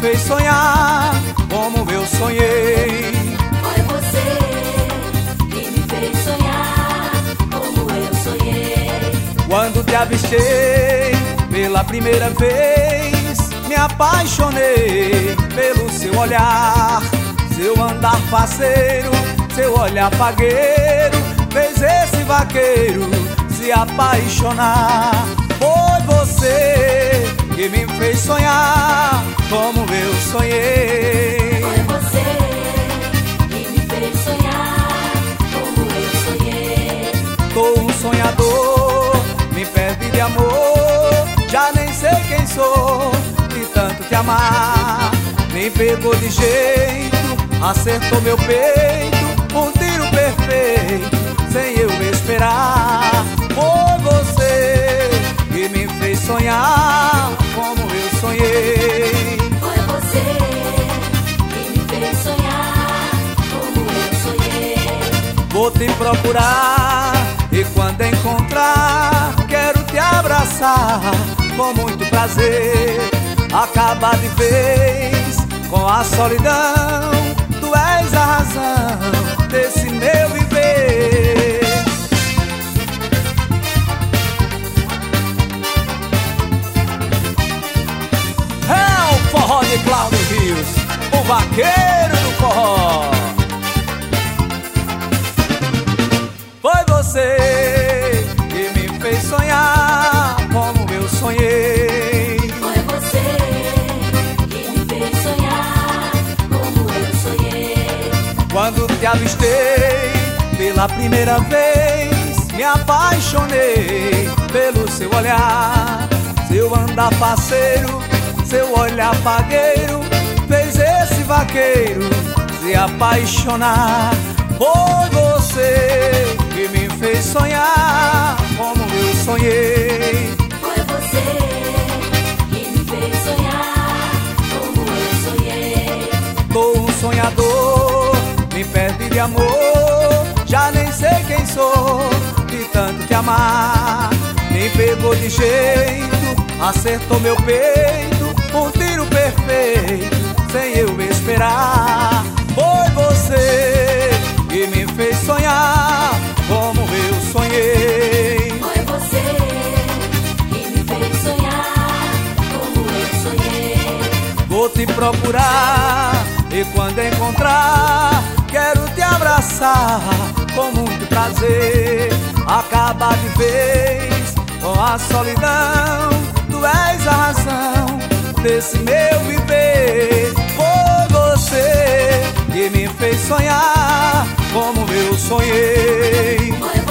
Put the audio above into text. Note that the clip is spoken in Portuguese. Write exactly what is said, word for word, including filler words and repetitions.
fez sonhar como eu sonhei. Foi você que me fez sonhar como eu sonhei. Quando te avistei pela primeira vez, me apaixonei pelo seu olhar, seu andar faceiro, seu olhar fagueiro, fez esse vaqueiro se apaixonar. Foi você que me fez sonhar como eu sonhei. Foi você que me fez sonhar como eu sonhei. Tô um sonhador, me perdi de amor, já nem sei quem sou, de tanto te amar. Me pegou de jeito, acertou meu peito, um tiro perfeito, sem eu esperar. Foi você que me fez sonhar como eu sonhei. Foi você que me fez sonhar como eu sonhei. Vou te procurar e quando encontrar, quero te abraçar com muito prazer. Acabar de vez com a solidão, tu és a razão desse meu viver. É o forró de Cláudio Rios, o vaqueiro do forró. Foi você que me fez sonhar como eu sonhei. Foi você que me fez sonhar como eu sonhei. Quando te avistei pela primeira vez, me apaixonei pelo seu olhar, seu andar faceiro, seu olhar fagueiro, fez esse vaqueiro se apaixonar. Foi você que me fez sonhar como eu sonhei. Foi você que me fez sonhar como eu sonhei. Tô um sonhador, me perdi de amor, já nem sei quem sou, de tanto te amar. Me pegou de jeito, acertou meu peito, um tiro perfeito, sem eu esperar. Foi você que me fez sonhar como eu sonhei. Foi você que me fez sonhar como eu sonhei. Vou te procurar e quando encontrar, quero te abraçar com muito prazer. Acabar de vez com a solidão, tu és a razão desse meu viver. Foi você que me fez sonhar como eu sonhei. Foi